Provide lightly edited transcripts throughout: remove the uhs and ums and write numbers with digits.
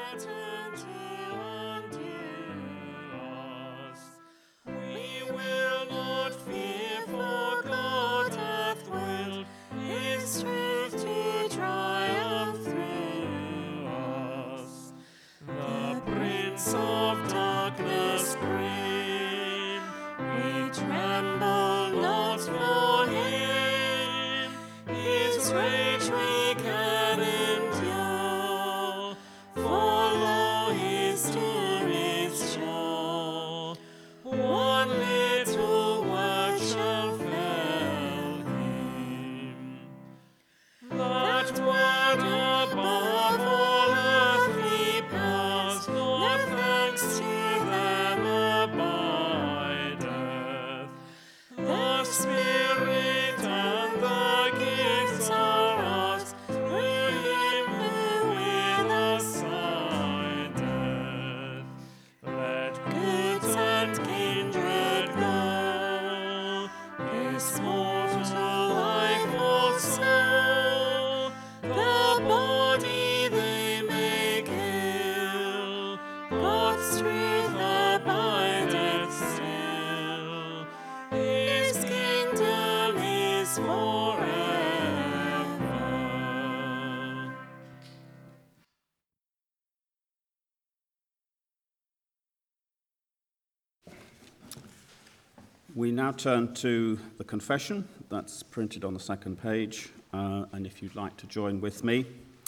We now turn to the confession that's printed on the second page, and if you'd like to join with me.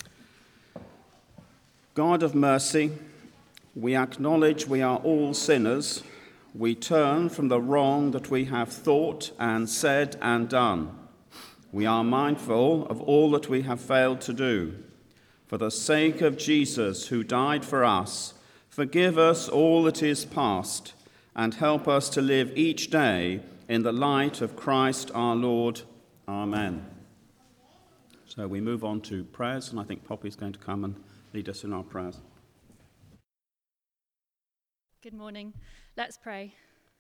God of mercy, we acknowledge we are all sinners. We turn from the wrong that we have thought and said and done. We are mindful of all that we have failed to do. For the sake of Jesus, who died for us, forgive us all that is past, and help us to live each day in the light of Christ our Lord. Amen. So we move on to prayers, and I think Poppy's going to come and lead us in our prayers. Good morning. Let's pray.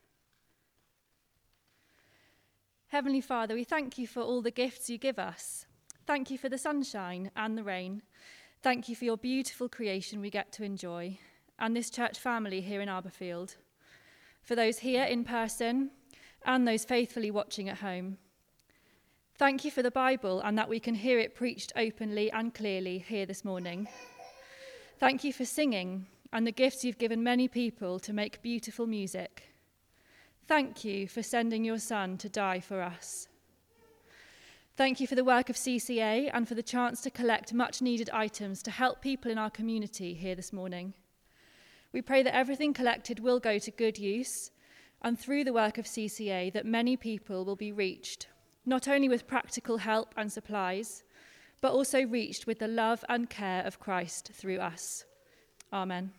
Heavenly Father, we thank you for all the gifts you give us. Thank you for the sunshine and the rain. Thank you for your beautiful creation we get to enjoy, and this church family here in Arborfield. For those here in person and those faithfully watching at home. Thank you for the Bible and that we can hear it preached openly and clearly here this morning. Thank you for singing and the gifts you've given many people to make beautiful music. Thank you for sending your Son to die for us. Thank you for the work of CCA and for the chance to collect much needed items to help people in our community here this morning. We pray that everything collected will go to good use, and through the work of CCA that many people will be reached, not only with practical help and supplies, but also reached with the love and care of Christ through us. Amen.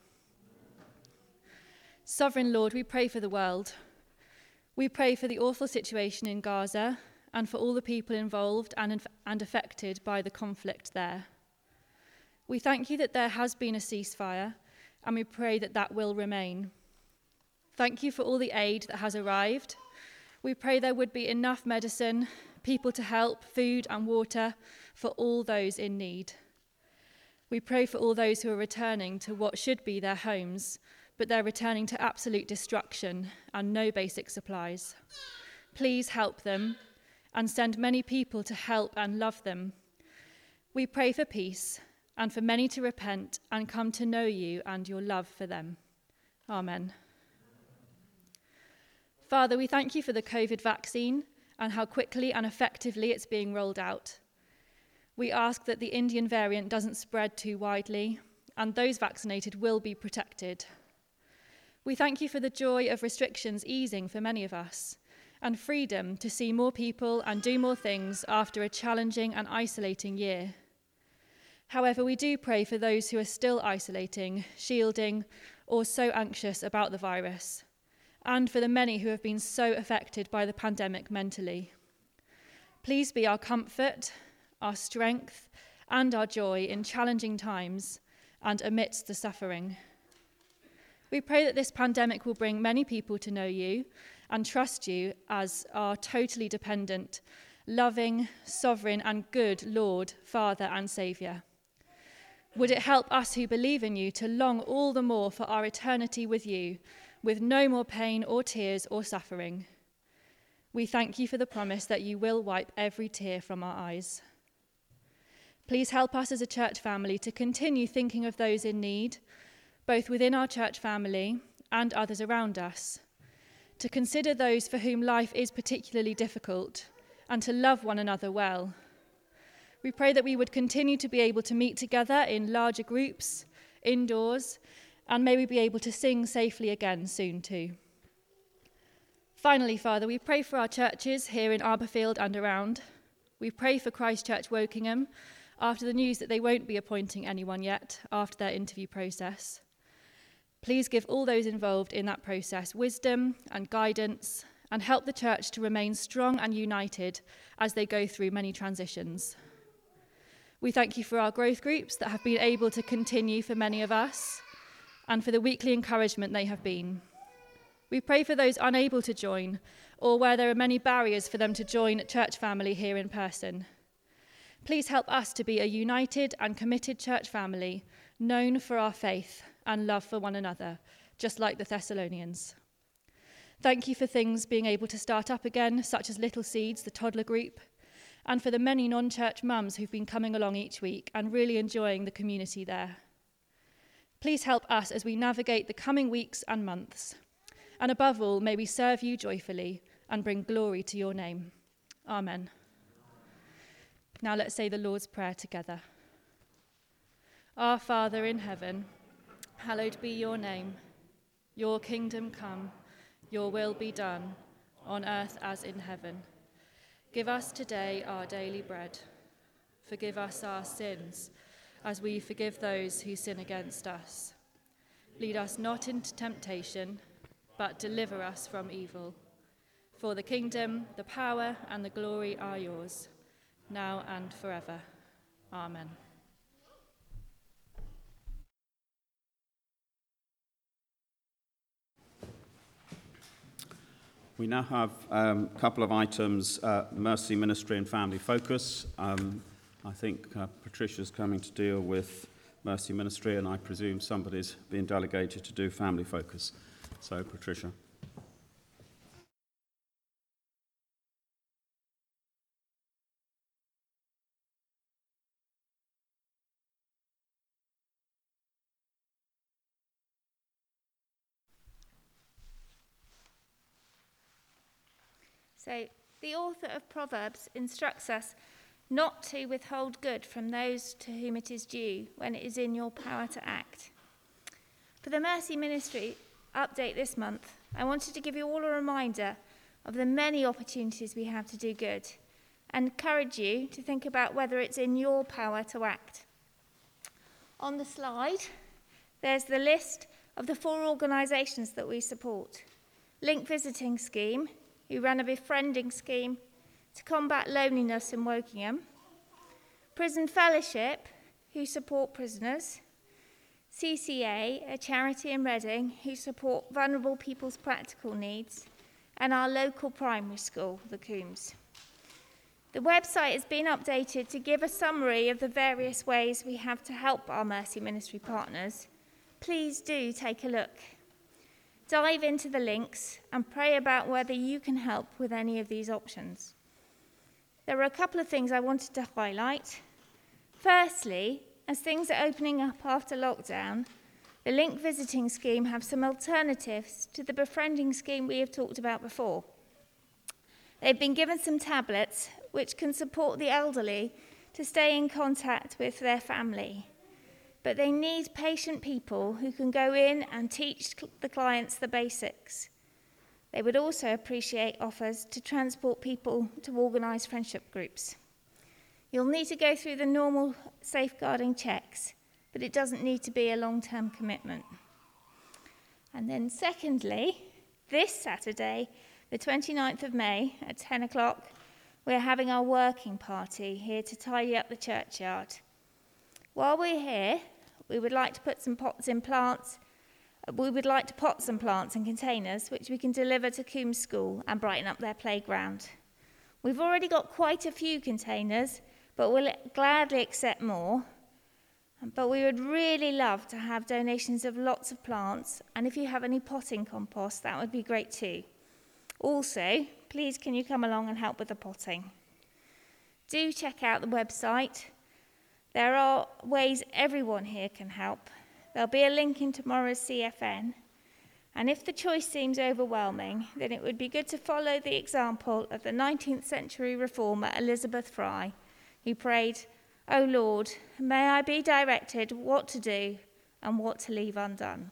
Sovereign Lord, we pray for the world. We pray for the awful situation in Gaza and for all the people involved and affected by the conflict there. We thank you that there has been a ceasefire, and we pray that that will remain. Thank you for all the aid that has arrived. We pray there would be enough medicine, people to help, food and water for all those in need. We pray for all those who are returning to what should be their homes, but they're returning to absolute destruction and no basic supplies. Please help them and send many people to help and love them. We pray for peace, and for many to repent and come to know you and your love for them. Amen. Father, we thank you for the COVID vaccine and how quickly and effectively it's being rolled out. We ask that the Indian variant doesn't spread too widely, and those vaccinated will be protected. We thank you for the joy of restrictions easing for many of us, and freedom to see more people and do more things after a challenging and isolating year. However, we do pray for those who are still isolating, shielding, or so anxious about the virus, and for the many who have been so affected by the pandemic mentally. Please be our comfort, our strength, and our joy in challenging times and amidst the suffering. We pray that this pandemic will bring many people to know you and trust you as our totally dependent, loving, sovereign, and good Lord, Father, and Saviour. Would it help us who believe in you to long all the more for our eternity with you, with no more pain or tears or suffering? We thank you for the promise that you will wipe every tear from our eyes. Please help us as a church family to continue thinking of those in need, both within our church family and others around us, to consider those for whom life is particularly difficult, and to love one another well. We pray that we would continue to be able to meet together in larger groups, indoors, and may we be able to sing safely again soon too. Finally, Father, we pray for our churches here in Arborfield and around. We pray for Christ Church Wokingham after the news that they won't be appointing anyone yet after their interview process. Please give all those involved in that process wisdom and guidance, and help the church to remain strong and united as they go through many transitions. We thank you for our growth groups that have been able to continue for many of us, and for the weekly encouragement they have been. We pray for those unable to join, or where there are many barriers for them to join church family here in person. Please help us to be a united and committed church family, known for our faith and love for one another, just like the Thessalonians. Thank you for things being able to start up again, such as Little Seeds, the toddler group, and for the many non-church mums who've been coming along each week and really enjoying the community there. Please help us as we navigate the coming weeks and months. And above all, may we serve you joyfully and bring glory to your name. Amen. Now let's say the Lord's Prayer together. Our Father in heaven, hallowed be your name. Your kingdom come, your will be done, on earth as in heaven. Give us today our daily bread. Forgive us our sins, as we forgive those who sin against us. Lead us not into temptation, but deliver us from evil. For the kingdom, the power, and the glory are yours, now and forever. Amen. We now have a couple of items, Mercy Ministry and Family Focus. I think Patricia's coming to deal with Mercy Ministry, and I presume somebody's been delegated to do Family Focus. So, Patricia. So, the author of Proverbs instructs us not to withhold good from those to whom it is due when it is in your power to act. For the Mercy Ministry update this month, I wanted to give you all a reminder of the many opportunities we have to do good and encourage you to think about whether it's in your power to act. On the slide, there's the list of the 4 organisations that we support. Link Visiting Scheme, who run a befriending scheme to combat loneliness in Wokingham. Prison Fellowship, who support prisoners. CCA, a charity in Reading, who support vulnerable people's practical needs. And our local primary school, the Coombs. The website has been updated to give a summary of the various ways we have to help our Mercy Ministry partners. Please do take a look. Dive into the links and pray about whether you can help with any of these options. There are a couple of things I wanted to highlight. Firstly, as things are opening up after lockdown, the Link Visiting Scheme have some alternatives to the befriending scheme we have talked about before. They've been given some tablets which can support the elderly to stay in contact with their family. But they need patient people who can go in and teach the clients the basics. They would also appreciate offers to transport people to organised friendship groups. You'll need to go through the normal safeguarding checks, but it doesn't need to be a long-term commitment. And then secondly, this Saturday, the 29th of May at 10 o'clock, we're having our working party here to tidy up the churchyard. While we're here, we would like to put some pots and plants. We would like to pot some plants in containers, which we can deliver to Coombs School and brighten up their playground. We've already got quite a few containers, but we'll gladly accept more. But we would really love to have donations of lots of plants, and if you have any potting compost, that would be great too. Also, please can you come along and help with the potting? Do check out the website. There are ways everyone here can help. There'll be a link in tomorrow's CFN. And if the choice seems overwhelming, then it would be good to follow the example of the 19th century reformer Elizabeth Fry, who prayed, "O Lord, may I be directed what to do and what to leave undone."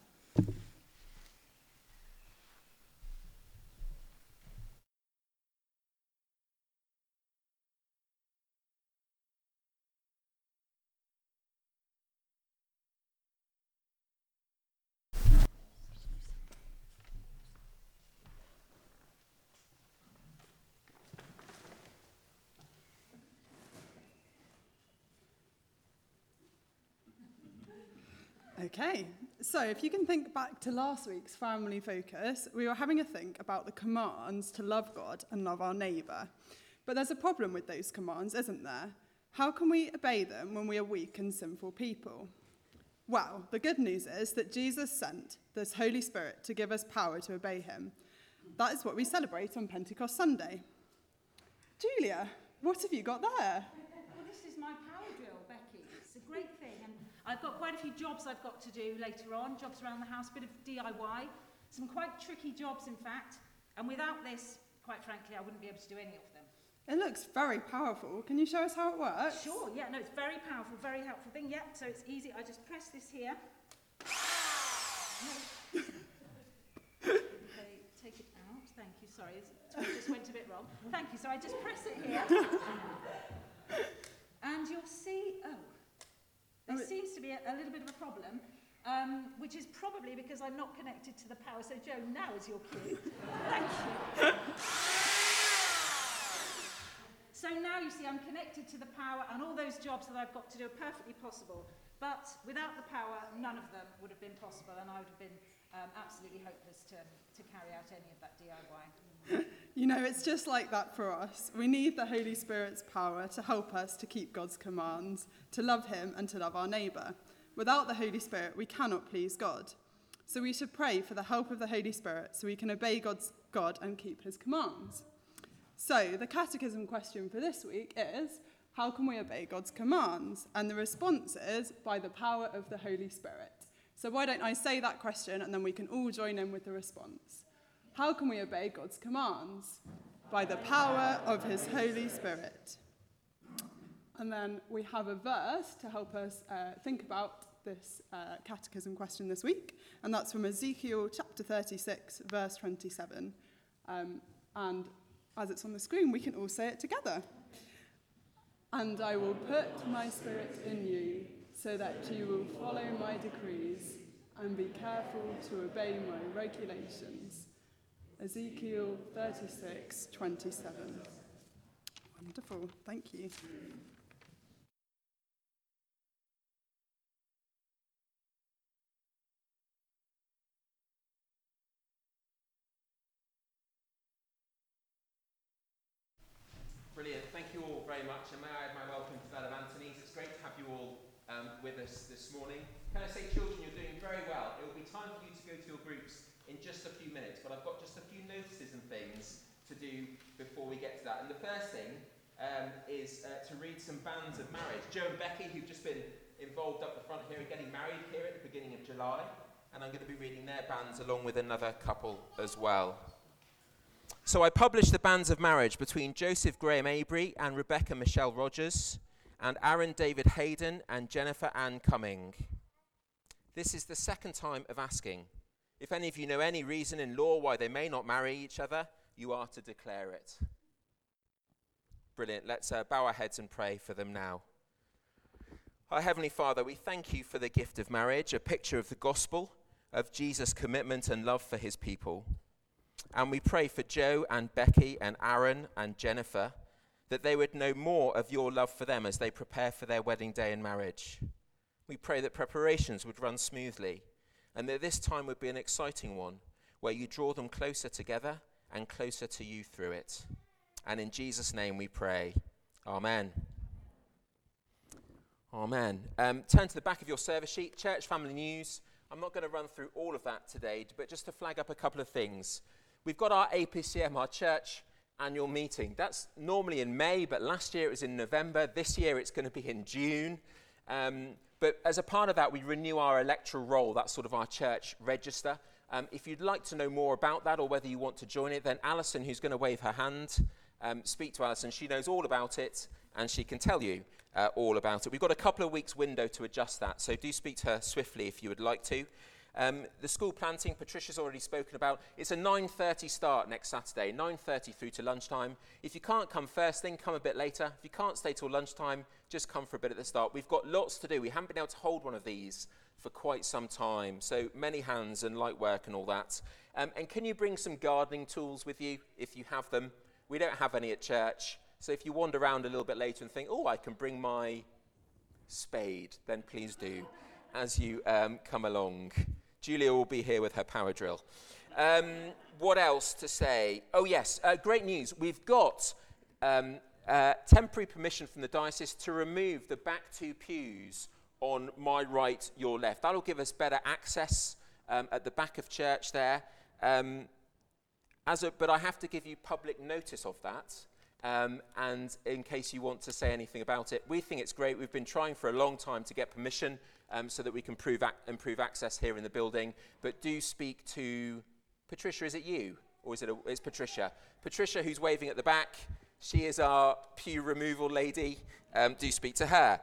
Okay, so if you can think back to last week's family focus, we were having a think about the commands to love God and love our neighbour. But there's a problem with those commands, isn't there? How can we obey them when we are weak and sinful people? Well, the good news is that Jesus sent this Holy Spirit to give us power to obey him. That is what we celebrate on Pentecost Sunday. Julia, what have you got there? Well, this is my power drill, Becky. It's a great thing, and I've got quite a few jobs I've got to do later on, jobs around the house, a bit of DIY, some quite tricky jobs, in fact, and without this, quite frankly, I wouldn't be able to do any of them. It looks very powerful. Can you show us how it works? Sure, yeah, no, it's very powerful, very helpful thing. Yeah, so it's easy. I just press this here. Okay, take it out. Thank you. Sorry, it just went a bit wrong. Thank you. So I just press it here, and you'll see. There seems to be a little bit of a problem, which is probably because I'm not connected to the power. So Joe, now is your cue. Thank you. So now you see I'm connected to the power, and all those jobs that I've got to do are perfectly possible. But without the power, none of them would have been possible, and I would have been absolutely hopeless to carry out any of that DIY. You know, it's just like that for us. We need the Holy Spirit's power to help us to keep God's commands, to love him and to love our neighbour. Without the Holy Spirit, we cannot please God. So we should pray for the help of the Holy Spirit so we can obey God and keep his commands. So the catechism question for this week is, how can we obey God's commands? And the response is, by the power of the Holy Spirit. So why don't I say that question and then we can all join in with the response. How can we obey God's commands? By the power of his Holy Spirit. And then we have a verse to help us think about this catechism question this week, and that's from Ezekiel chapter 36, verse 27. And as it's on the screen, we can all say it together. And I will put my spirit in you, so that you will follow my decrees and be careful to obey my regulations. Ezekiel 36, 27. Wonderful, thank you. Brilliant. Thank you all very much, and may I add my welcome to that of Anthony's. It's great to have you all with us this morning. Can I say, children, you're doing very well. It will be time for you to go to your groups in just a few minutes, but I've got just a few notices and things to do before we get to that. And the first thing is to read some banns of marriage. Joe and Becky, who've just been involved up the front here, are getting married here at the beginning of July, and I'm going to be reading their banns along with another couple as well. So I published the banns of marriage between Joseph Graham Avery and Rebecca Michelle Rogers, and Aaron David Hayden and Jennifer Ann Cumming. This is the second time of asking. If any of you know any reason in law why they may not marry each other, you are to declare it. Brilliant. Let's bow our heads and pray for them now. Our Heavenly Father, we thank you for the gift of marriage, a picture of the gospel, of Jesus' commitment and love for his people. And we pray for Joe and Becky and Aaron and Jennifer, that they would know more of your love for them as they prepare for their wedding day and marriage. We pray that preparations would run smoothly, and that this time would be an exciting one, where you draw them closer together and closer to you through it. And in Jesus' name we pray. Amen. Amen. Turn to the back of your service sheet, church family news. I'm not going to run through all of that today, but just to flag up a couple of things. We've got our APCM, our church annual meeting. That's normally in May, but last year it was in November. This year it's going to be in June. But as a part of that, we renew our electoral roll. That's sort of our church register. If you'd like to know more about that or whether you want to join it, then Alison, who's going to wave her hand, speak to Alison. She knows all about it and she can tell you all about it. We've got a couple of weeks window to adjust that, so do speak to her swiftly if you would like to. The school planting, Patricia's already spoken about. It's a 9:30 start next Saturday, 9:30 through to lunchtime. If you can't come first thing, come a bit later. If you can't stay till lunchtime, just come for a bit at the start. We've got lots to do. We haven't been able to hold one of these for quite some time, so many hands and light work and all that. And can you bring some gardening tools with you if you have them? We don't have any at church, so if you wander around a little bit later and think, oh, I can bring my spade, then please do as you come along. Julia will be here with her power drill. What else to say? Oh, yes, great news. We've got temporary permission from the diocese to remove the back two pews on my right, your left. That'll give us better access at the back of church there. But I have to give you public notice of that. And in case you want to say anything about it, we think it's great. We've been trying for a long time to get permission so that we can improve access here in the building. But do speak to Patricia. Is it you? Or it's Patricia? Patricia, who's waving at the back. She is our pew removal lady. Do speak to her.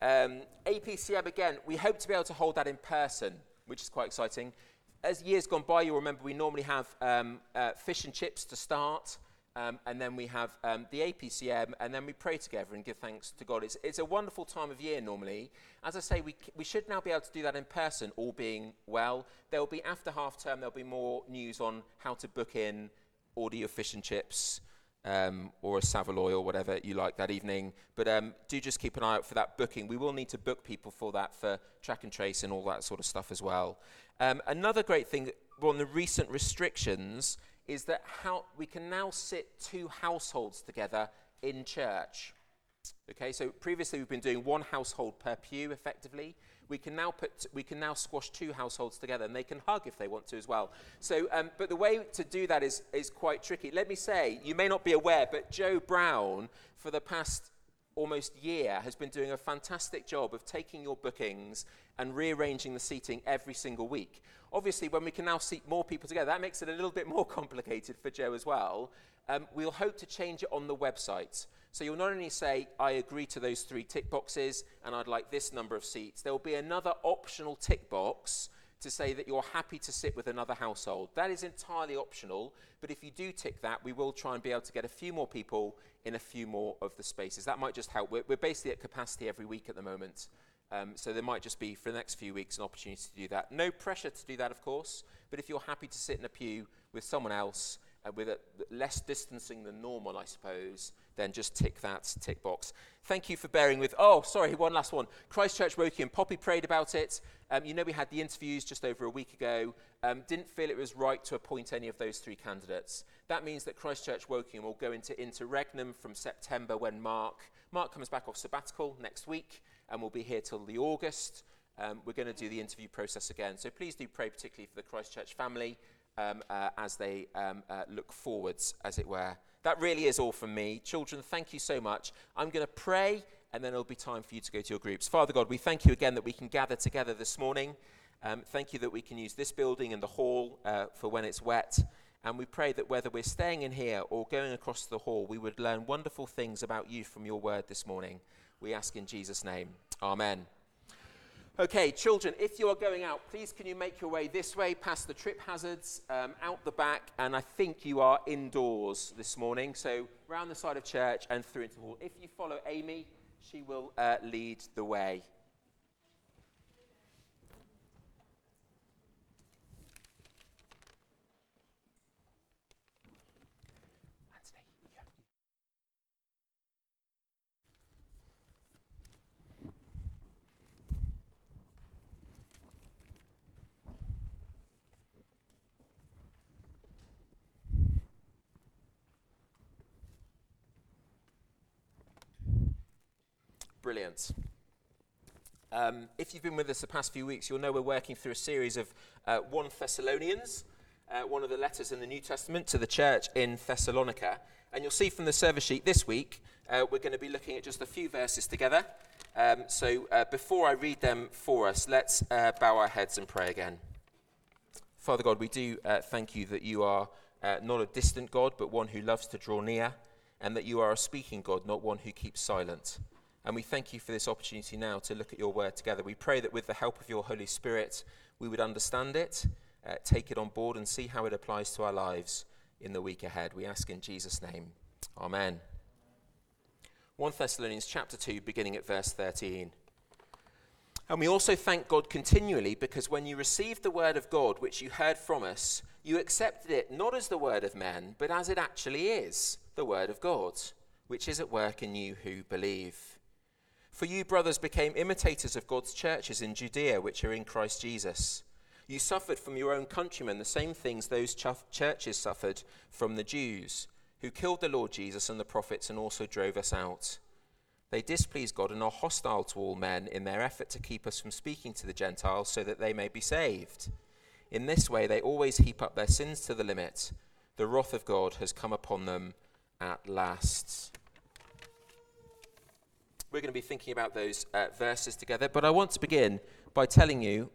APCM, again, we hope to be able to hold that in person, which is quite exciting. As years gone by, you'll remember we normally have fish and chips to start. And then we have the APCM, and then we pray together and give thanks to God. It's a wonderful time of year normally. As I say, we should now be able to do that in person, all being well. There will be, after half term, there'll be more news on how to book in, order your fish and chips, or a Savoy or whatever you like that evening. But do just keep an eye out for that booking. We will need to book people for that, for track and trace and all that sort of stuff as well. Another great thing on the recent restrictions is that how we can now sit two households together in church. Okay, so previously we've been doing one household per pew effectively. We can now squash two households together, and they can hug if they want to as well. So, but the way to do that is quite tricky. Let me say, you may not be aware, but Joe Brown, for the past almost year, has been doing a fantastic job of taking your bookings and rearranging the seating every single week. Obviously, when we can now seat more people together, that makes it a little bit more complicated for Joe as well. We'll hope to change it on the website. So you'll not only say, I agree to those 3 tick boxes, and I'd like this number of seats. There will be another optional tick box to say that you're happy to sit with another household. That is entirely optional, but if you do tick that, we will try and be able to get a few more people in a few more of the spaces. That might just help. We're basically at capacity every week at the moment. So there might just be, for the next few weeks, an opportunity to do that. No pressure to do that, of course, but if you're happy to sit in a pew with someone else, with less distancing than normal, I suppose, then just tick that tick box. Thank you for bearing with. Oh, sorry, one last one. Christchurch Woking, Poppy prayed about it. You know we had the interviews just over a week ago. Didn't feel it was right to appoint any of those 3 candidates. That means that Christchurch Woking will go into interregnum from September when Mark comes back off sabbatical next week, and we'll be here till the August. We're going to do the interview process again. So please do pray particularly for the Christchurch family as they look forwards, as it were. That really is all from me. Children, thank you so much. I'm going to pray, and then it'll be time for you to go to your groups. Father God, we thank you again that we can gather together this morning. Thank you that we can use this building and the hall for when it's wet. And we pray that whether we're staying in here or going across the hall, we would learn wonderful things about you from your word this morning. We ask in Jesus' name. Amen. Okay, children, if you are going out, please can you make your way this way, past the trip hazards, out the back, and I think you are indoors this morning, so round the side of church and through into the hall. If you follow Amy, she will lead the way. Brilliant. If you've been with us the past few weeks, you'll know we're working through a series of 1 Thessalonians, one of the letters in the New Testament to the church in Thessalonica. And you'll see from the service sheet this week, we're going to be looking at just a few verses together. So before I read them for us, let's bow our heads and pray again. Father God, we do thank you that you are not a distant God, but one who loves to draw near, and that you are a speaking God, not one who keeps silent. And we thank you for this opportunity now to look at your word together. We pray that with the help of your Holy Spirit, we would understand it, take it on board, and see how it applies to our lives in the week ahead. We ask in Jesus' name. Amen. 1 Thessalonians chapter 2, beginning at verse 13. And we also thank God continually, because when you received the word of God, which you heard from us, you accepted it not as the word of men, but as it actually is, the word of God, which is at work in you who believe. For you, brothers, became imitators of God's churches in Judea, which are in Christ Jesus. You suffered from your own countrymen the same things those churches suffered from the Jews, who killed the Lord Jesus and the prophets and also drove us out. They displease God and are hostile to all men in their effort to keep us from speaking to the Gentiles so that they may be saved. In this way, they always heap up their sins to the limit. The wrath of God has come upon them at last. We're going to be thinking about those verses together, but I want to begin by telling you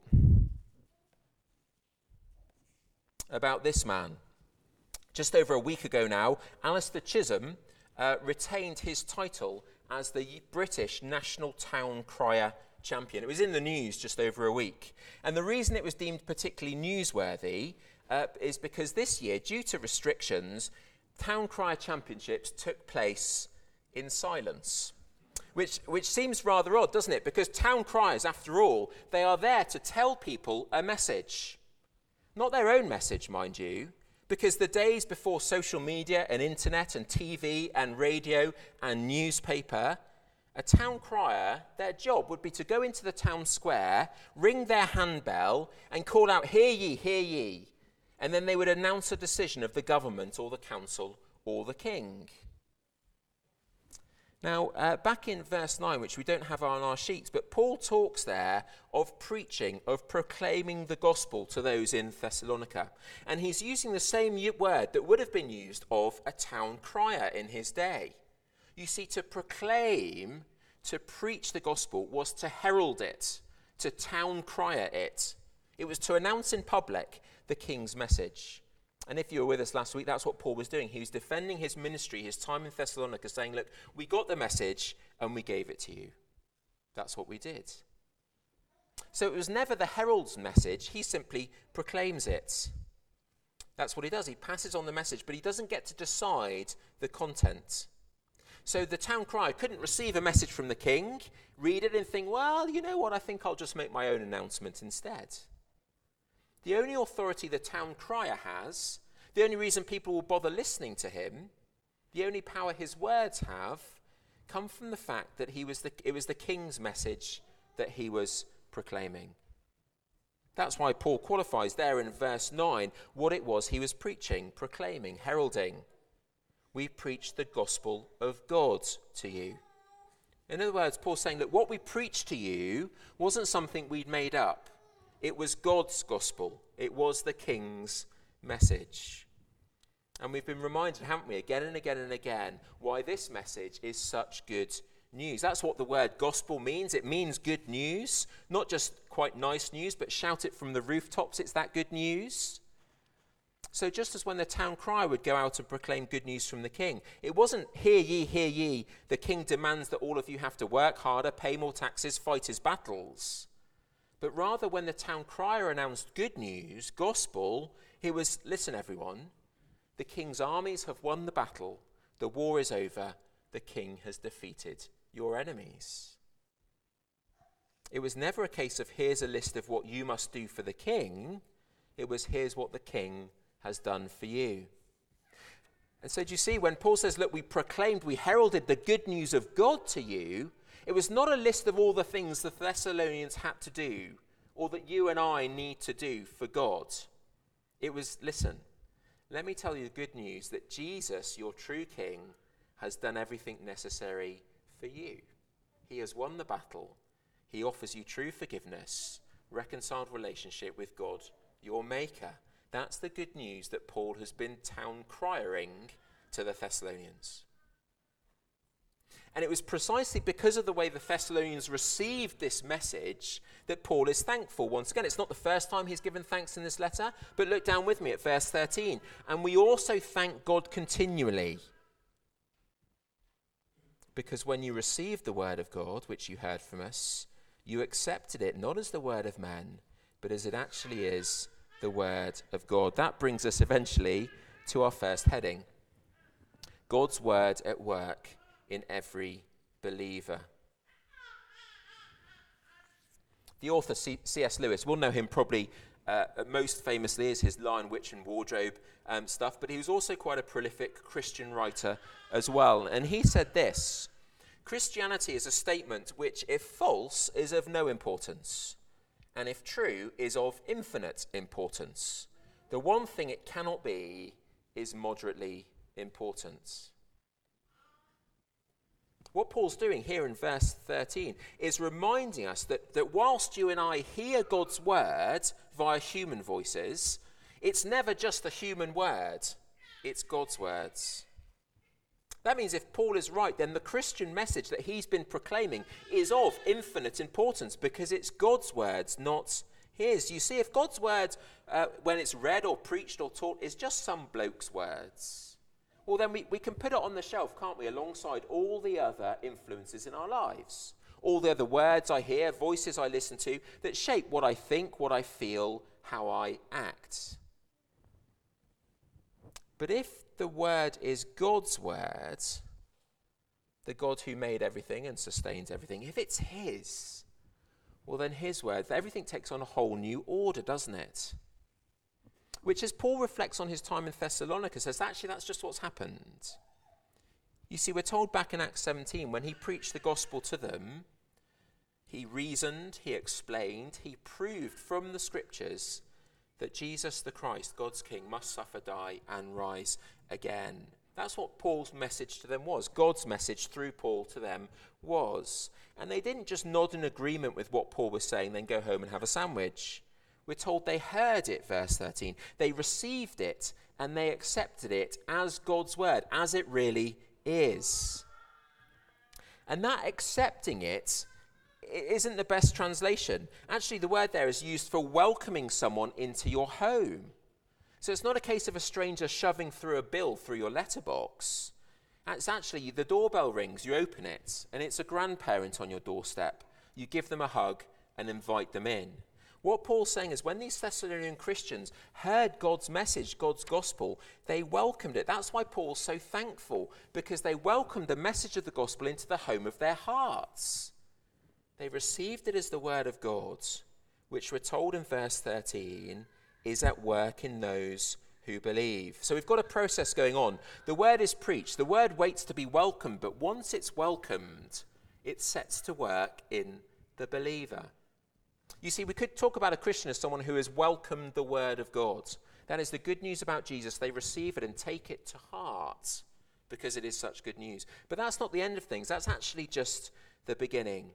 about this man. Just over a week ago now, Alistair Chisholm retained his title as the British National Town Crier Champion. It was in the news just over a week. And the reason it was deemed particularly newsworthy is because this year, due to restrictions, Town Crier Championships took place in silence. Which seems rather odd, doesn't it? Because town criers, after all, they are there to tell people a message. Not their own message, mind you, because the days before social media and internet and TV and radio and newspaper, a town crier, their job would be to go into the town square, ring their handbell and call out, "Hear ye, hear ye." And then they would announce a decision of the government or the council or the king. Now, back in verse 9, which we don't have on our sheets, but Paul talks there of preaching, of proclaiming the gospel to those in Thessalonica. And he's using the same word that would have been used of a town crier in his day. You see, to proclaim, to preach the gospel was to herald it, to town crier it. It was to announce in public the king's message. And if you were with us last week, that's what Paul was doing. He was defending his ministry, his time in Thessalonica, saying, look, we got the message and we gave it to you. That's what we did. So it was never the herald's message. He simply proclaims it. That's what he does. He passes on the message, but he doesn't get to decide the content. So the town crier couldn't receive a message from the king, read it and think, well, you know what, I think I'll just make my own announcement instead. The only authority the town crier has, the only reason people will bother listening to him, the only power his words have, come from the fact that it was the king's message that he was proclaiming. That's why Paul qualifies there in verse 9 what it was he was preaching, proclaiming, heralding. We preach the gospel of God to you. In other words, Paul's saying that what we preached to you wasn't something we'd made up. It was God's gospel. It was the king's message. And we've been reminded, haven't we, again and again and again, why this message is such good news. That's what the word gospel means. It means good news, not just quite nice news, but shout it from the rooftops. It's that good news. So just as when the town crier would go out and proclaim good news from the king, it wasn't hear ye, the king demands that all of you have to work harder, pay more taxes, fight his battles. But rather when the town crier announced good news, gospel, it was, listen everyone, the king's armies have won the battle, the war is over, the king has defeated your enemies. It was never a case of here's a list of what you must do for the king, it was here's what the king has done for you. And so do you see, when Paul says, look, we proclaimed, we heralded the good news of God to you, it was not a list of all the things the Thessalonians had to do or that you and I need to do for God. It was, listen, let me tell you the good news that Jesus, your true king, has done everything necessary for you. He has won the battle. He offers you true forgiveness, reconciled relationship with God, your Maker. That's the good news that Paul has been town crying to the Thessalonians. And it was precisely because of the way the Thessalonians received this message that Paul is thankful. Once again, it's not the first time he's given thanks in this letter, but look down with me at verse 13. And we also thank God continually, because when you received the word of God, which you heard from us, you accepted it not as the word of man, but as it actually is, the word of God. That brings us eventually to our first heading. God's word at work in every believer. The author C.S. Lewis, we'll know him probably most famously as his Lion, Witch and Wardrobe stuff, but he was also quite a prolific Christian writer as well. And he said this: Christianity is a statement which, if false, is of no importance, and if true, is of infinite importance. The one thing it cannot be is moderately important. What Paul's doing here in verse 13 is reminding us that whilst you and I hear God's word via human voices, it's never just a human word, it's God's words. That means if Paul is right, then the Christian message that he's been proclaiming is of infinite importance because it's God's words, not his. You see, if God's word, when it's read or preached or taught, is just some bloke's words, well, then we can put it on the shelf, can't we, alongside all the other influences in our lives. All the other words I hear, voices I listen to, that shape what I think, what I feel, how I act. But if the word is God's word, the God who made everything and sustains everything, if it's his, well then his word, everything takes on a whole new order, doesn't it? Which, as Paul reflects on his time in Thessalonica, says actually that's just what's happened. You see, we're told back in Acts 17, when he preached the gospel to them, he reasoned, he explained, he proved from the scriptures that Jesus the Christ, God's King, must suffer, die, and rise again. That's what Paul's message to them was. God's message through Paul to them was. And they didn't just nod in agreement with what Paul was saying, then go home and have a sandwich. We're told they heard it, verse 13. They received it and they accepted it as God's word, as it really is. And that accepting it isn't the best translation. Actually, the word there is used for welcoming someone into your home. So it's not a case of a stranger shoving through a bill through your letterbox. It's actually, the doorbell rings, you open it, and it's a grandparent on your doorstep. You give them a hug and invite them in. What Paul's saying is when these Thessalonian Christians heard God's message, God's gospel, they welcomed it. That's why Paul's so thankful, because they welcomed the message of the gospel into the home of their hearts. They received it as the word of God, which we're told in verse 13 is at work in those who believe. So we've got a process going on. The word is preached. The word waits to be welcomed, but once it's welcomed, it sets to work in the believer. You see, we could talk about a Christian as someone who has welcomed the word of God. That is the good news about Jesus. They receive it and take it to heart because it is such good news. But that's not the end of things. That's actually just the beginning.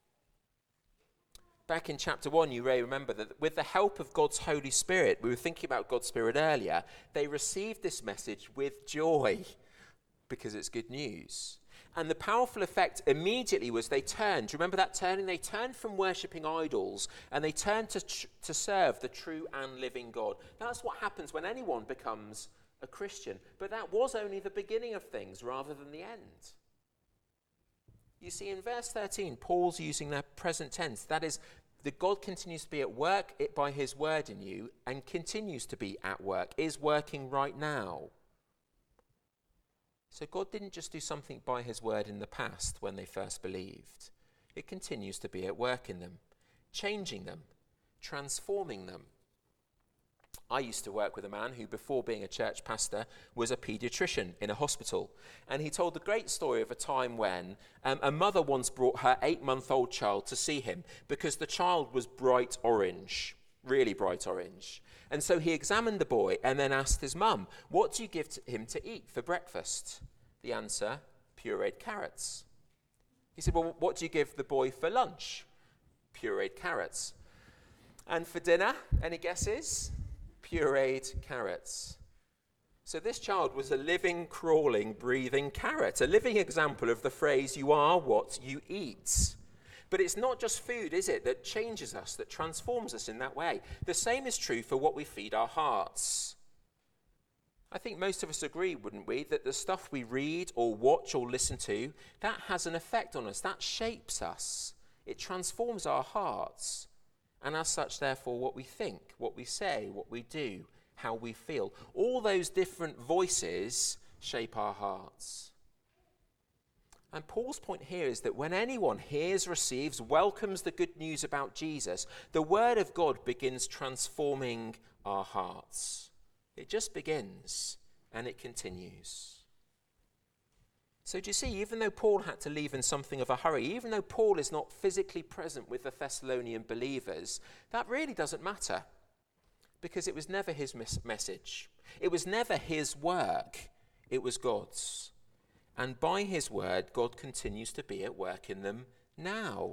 Back in chapter 1, you may remember that with the help of God's Holy Spirit, we were thinking about God's Spirit earlier, they received this message with joy because it's good news. And the powerful effect immediately was they turned. Remember that turning? They turned from worshipping idols and they turned to serve the true and living God. That's what happens when anyone becomes a Christian. But that was only the beginning of things rather than the end. You see, in verse 13, Paul's using their present tense. That is, that God continues to be at work by his word in you and continues to be at work, is working right now. So God didn't just do something by his word in the past when they first believed. It continues to be at work in them, changing them, transforming them. I used to work with a man who, before being a church pastor, was a paediatrician in a hospital. And he told the great story of a time when a mother once brought her 8-month-old child to see him because the child was bright orange, really bright orange. And so he examined the boy and then asked his mum, "What do you give him to eat for breakfast?" The answer, pureed carrots. He said, "Well, what do you give the boy for lunch?" Pureed carrots. And for dinner, any guesses? Pureed carrots. So this child was a living, crawling, breathing carrot, a living example of the phrase, you are what you eat. But it's not just food, is it, that changes us, that transforms us in that way. The same is true for what we feed our hearts. I think most of us agree, wouldn't we, that the stuff we read or watch or listen to, that has an effect on us, that shapes us. It transforms our hearts. And as such, therefore, what we think, what we say, what we do, how we feel. All those different voices shape our hearts. And Paul's point here is that when anyone hears, receives, welcomes the good news about Jesus, the word of God begins transforming our hearts. It just begins and it continues. So do you see, even though Paul had to leave in something of a hurry, even though Paul is not physically present with the Thessalonian believers, that really doesn't matter. Because it was never his message. It was never his work. It was God's. And by his word, God continues to be at work in them now.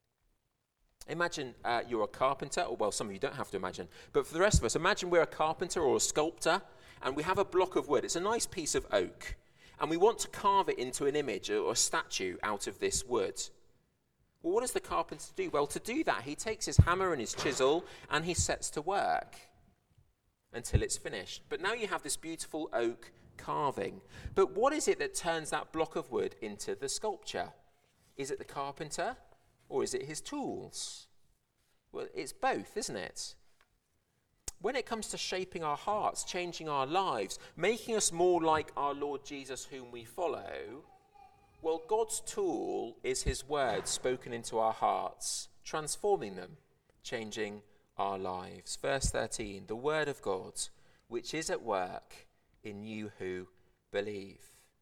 Imagine you're a carpenter, or well, some of you don't have to imagine, but for the rest of us, imagine we're a carpenter or a sculptor, and we have a block of wood. It's a nice piece of oak, and we want to carve it into an image or a statue out of this wood. Well, what does the carpenter do? Well, to do that, he takes his hammer and his chisel, and he sets to work until it's finished. But now you have this beautiful oak carving. But what is it that turns that block of wood into the sculpture? Is it the carpenter or is it his tools? Well, it's both, isn't it? When it comes to shaping our hearts, changing our lives, making us more like our Lord Jesus whom we follow, well, God's tool is his word spoken into our hearts, transforming them, changing our lives. Verse 13, the word of God, which is at work in you who believe.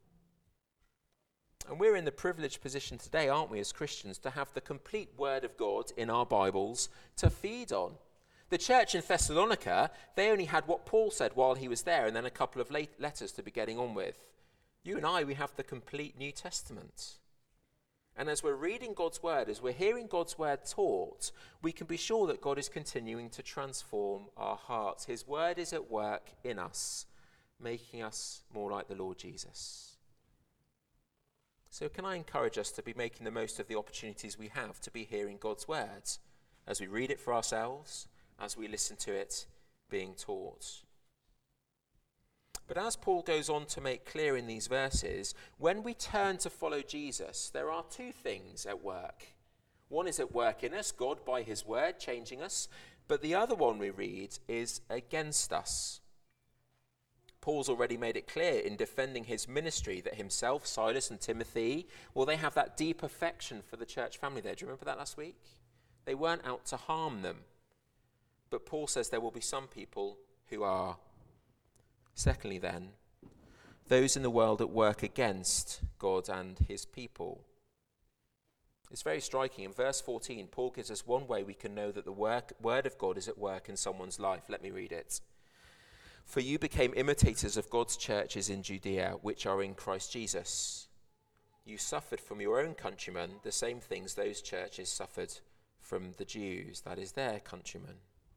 And we're in the privileged position today, aren't we, as Christians, to have the complete word of God in our Bibles to feed on. The church in Thessalonica, they only had what Paul said while he was there and then a couple of letters to be getting on with. You and I, we have the complete New Testament. And as we're reading God's word, as we're hearing God's word taught, we can be sure that God is continuing to transform our hearts. His word is at work in us, making us more like the Lord Jesus. So can I encourage us to be making the most of the opportunities we have to be hearing God's words as we read it for ourselves, as we listen to it being taught. But as Paul goes on to make clear in these verses, when we turn to follow Jesus, there are two things at work. One is at work in us, God by his word changing us, but the other one we read is against us. Paul's already made it clear in defending his ministry that himself, Silas and Timothy, well, they have that deep affection for the church family there. Do you remember that last week? They weren't out to harm them. But Paul says there will be some people who are. Secondly then, those in the world at work against God and his people. It's very striking. In verse 14, Paul gives us one way we can know that the word of God is at work in someone's life. Let me read it. For you became imitators of God's churches in Judea, which are in Christ Jesus. You suffered from your own countrymen the same things those churches suffered from the Jews, that is their countrymen.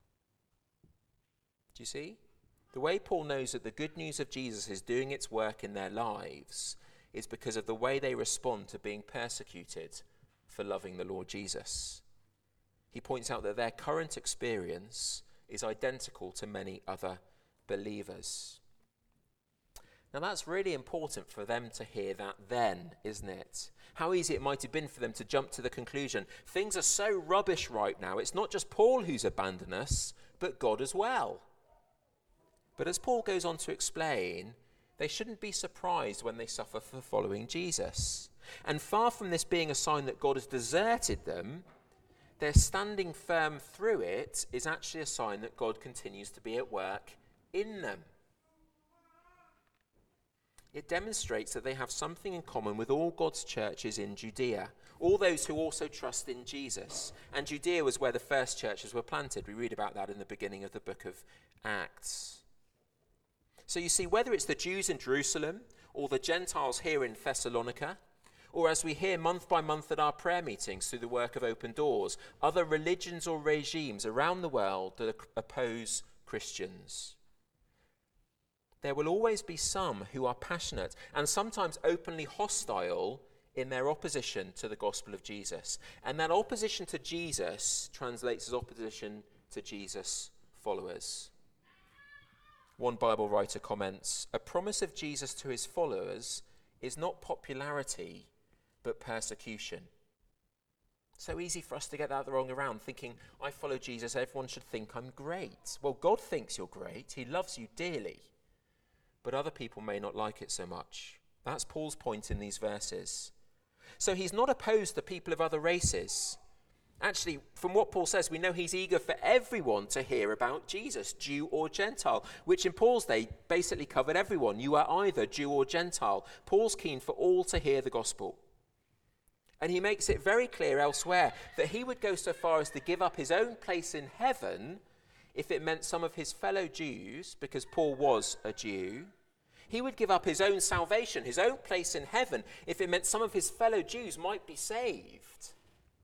Do you see? The way Paul knows that the good news of Jesus is doing its work in their lives is because of the way they respond to being persecuted for loving the Lord Jesus. He points out that their current experience is identical to many other believers. Now that's really important for them to hear that then, isn't it? How easy it might have been for them to jump to the conclusion, things are so rubbish right now, it's not just Paul who's abandoned us, but God as well. But as Paul goes on to explain, they shouldn't be surprised when they suffer for following Jesus. And far from this being a sign that God has deserted them, their standing firm through it is actually a sign that God continues to be at work in them. It demonstrates that they have something in common with all God's churches in Judea, all those who also trust in Jesus. And Judea was where the first churches were planted. We read about that in the beginning of the book of Acts. So you see, whether it's the Jews in Jerusalem or the Gentiles here in Thessalonica, Or as we hear month by month at our prayer meetings through the work of Open Doors, other religions or regimes around the world that oppose Christians. There will always be some who are passionate and sometimes openly hostile in their opposition to the gospel of Jesus. And that opposition to Jesus translates as opposition to Jesus' followers. One Bible writer comments, "A promise of Jesus to his followers is not popularity, but persecution." So easy for us to get that the wrong around, thinking, I follow Jesus, everyone should think I'm great. Well, God thinks you're great. He loves you dearly. But other people may not like it so much. That's Paul's point in these verses. So he's not opposed to people of other races. Actually, from what Paul says, we know he's eager for everyone to hear about Jesus, Jew or Gentile, which in Paul's day basically covered everyone. You are either Jew or Gentile. Paul's keen for all to hear the gospel. And he makes it very clear elsewhere that he would go so far as to give up his own place in heaven if it meant some of his fellow Jews, because Paul was a Jew. He would give up his own salvation, his own place in heaven, if it meant some of his fellow Jews might be saved.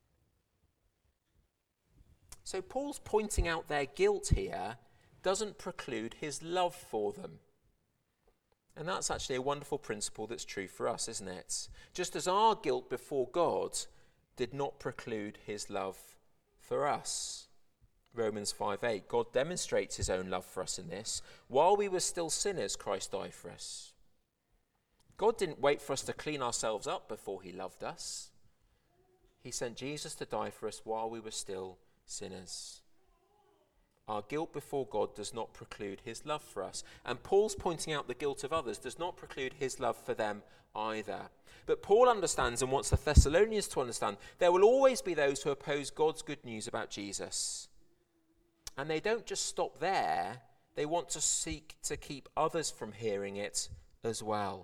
So Paul's pointing out their guilt here doesn't preclude his love for them. And that's actually a wonderful principle that's true for us, isn't it? Just as our guilt before God did not preclude his love for us. Romans 5:8, God demonstrates his own love for us in this. While we were still sinners, Christ died for us. God didn't wait for us to clean ourselves up before he loved us. He sent Jesus to die for us while we were still sinners. Our guilt before God does not preclude his love for us. And Paul's pointing out the guilt of others does not preclude his love for them either. But Paul understands and wants the Thessalonians to understand there will always be those who oppose God's good news about Jesus. And they don't just stop there, they want to seek to keep others from hearing it as well.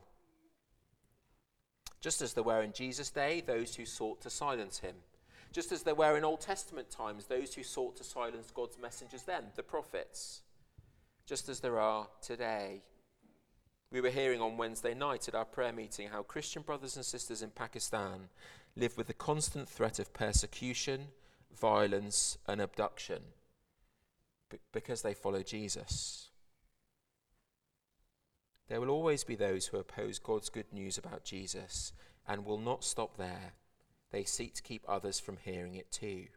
Just as there were in Jesus' day, those who sought to silence him. Just as there were in Old Testament times, those who sought to silence God's messengers then, the prophets. Just as there are today. We were hearing on Wednesday night at our prayer meeting how Christian brothers and sisters in Pakistan live with the constant threat of persecution, violence, and abduction because they follow Jesus. There will always be those who oppose God's good news about Jesus and will not stop there. They seek to keep others from hearing it too.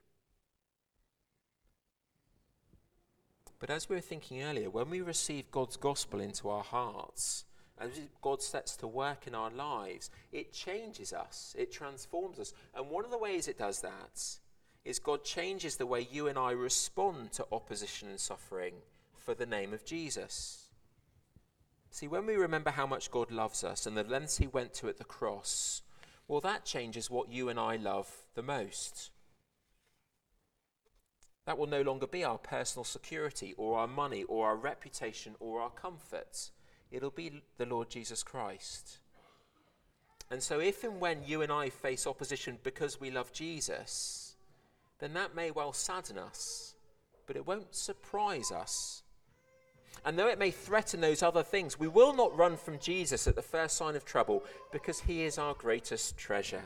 But as we were thinking earlier, when we receive God's gospel into our hearts, as God sets to work in our lives, it changes us, it transforms us. And one of the ways it does that is God changes the way you and I respond to opposition and suffering for the name of Jesus. See, when we remember how much God loves us and the lengths he went to at the cross, well, that changes what you and I love the most. That will no longer be our personal security or our money or our reputation or our comfort. It'll be the Lord Jesus Christ. And so if and when you and I face opposition because we love Jesus, then that may well sadden us, but it won't surprise us. And though it may threaten those other things, we will not run from Jesus at the first sign of trouble because he is our greatest treasure.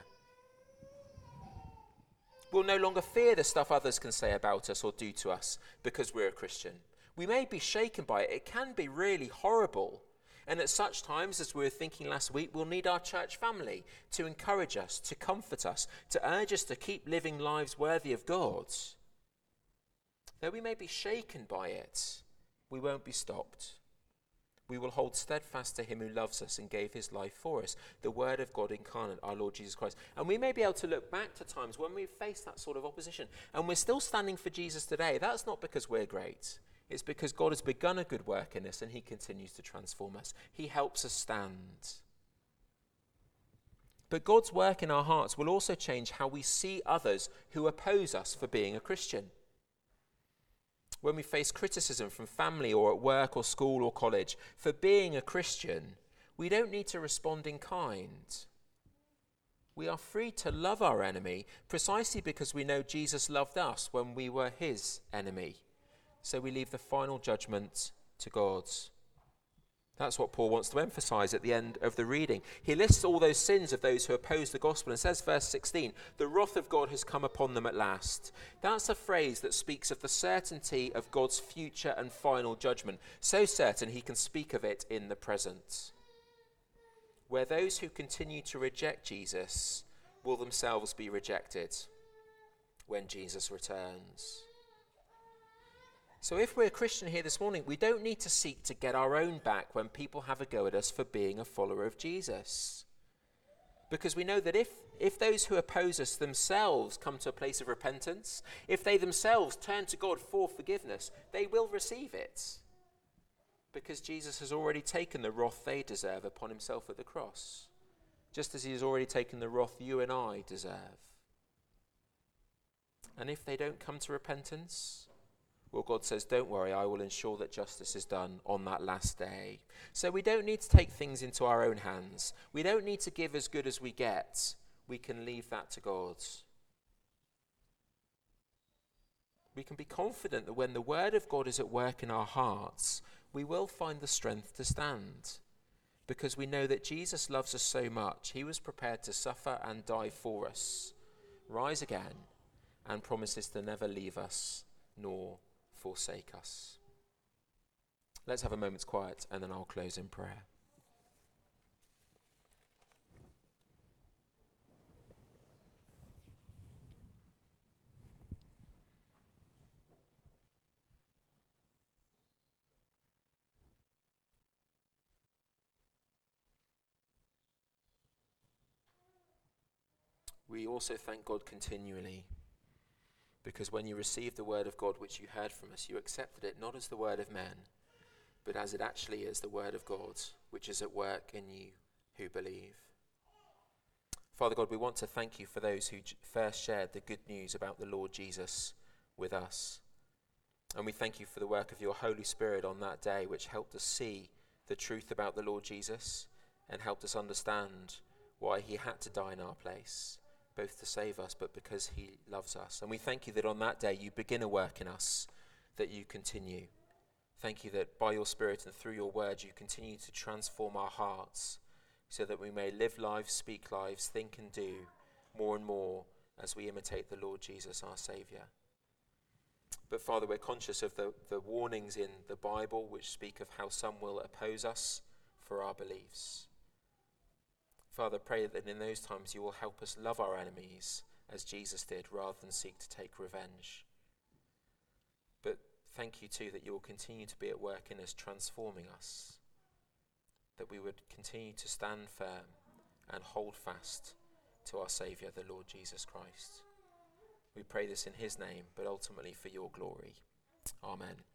We'll no longer fear the stuff others can say about us or do to us because we're a Christian. We may be shaken by it. It can be really horrible. And at such times, as we were thinking last week, we'll need our church family to encourage us, to comfort us, to urge us to keep living lives worthy of God. Though we may be shaken by it, we won't be stopped. We will hold steadfast to him who loves us and gave his life for us, the word of God incarnate, our Lord Jesus Christ. And we may be able to look back to times when we've faced that sort of opposition and we're still standing for Jesus today. That's not because we're great. It's because God has begun a good work in us and he continues to transform us. He helps us stand. But God's work in our hearts will also change how we see others who oppose us for being a Christian. When we face criticism from family or at work or school or college for being a Christian, we don't need to respond in kind. We are free to love our enemy precisely because we know Jesus loved us when we were his enemy. So we leave the final judgment to God. That's what Paul wants to emphasize at the end of the reading. He lists all those sins of those who oppose the gospel and says, verse 16, the wrath of God has come upon them at last. That's a phrase that speaks of the certainty of God's future and final judgment, so certain he can speak of it in the present, where those who continue to reject Jesus will themselves be rejected when Jesus returns. So if we're a Christian here this morning, we don't need to seek to get our own back when people have a go at us for being a follower of Jesus. Because we know that if those who oppose us themselves come to a place of repentance, if they themselves turn to God for forgiveness, they will receive it. Because Jesus has already taken the wrath they deserve upon himself at the cross, just as he has already taken the wrath you and I deserve. And if they don't come to repentance, well, God says, don't worry, I will ensure that justice is done on that last day. So we don't need to take things into our own hands. We don't need to give as good as we get. We can leave that to God. We can be confident that when the word of God is at work in our hearts, we will find the strength to stand. Because we know that Jesus loves us so much, he was prepared to suffer and die for us, rise again, and promises to never leave us nor forsake us. Let's have a moment's quiet and then I'll close in prayer. We also thank God continually, because when you received the word of God which you heard from us, you accepted it not as the word of men, but as it actually is, the word of God, which is at work in you who believe. Father God, we want to thank you for those who first shared the good news about the Lord Jesus with us. And we thank you for the work of your Holy Spirit on that day, which helped us see the truth about the Lord Jesus and helped us understand why he had to die in our place, both to save us, but because he loves us. And we thank you that on that day you begin a work in us, that you continue. Thank you that by your Spirit and through your word you continue to transform our hearts so that we may live lives, speak lives, think and do more and more as we imitate the Lord Jesus, our Saviour. But Father, we're conscious of the warnings in the Bible which speak of how some will oppose us for our beliefs. Father, pray that in those times you will help us love our enemies as Jesus did, rather than seek to take revenge. But thank you too that you will continue to be at work in us, transforming us, that we would continue to stand firm and hold fast to our Saviour, the Lord Jesus Christ. We pray this in his name, but ultimately for your glory. Amen.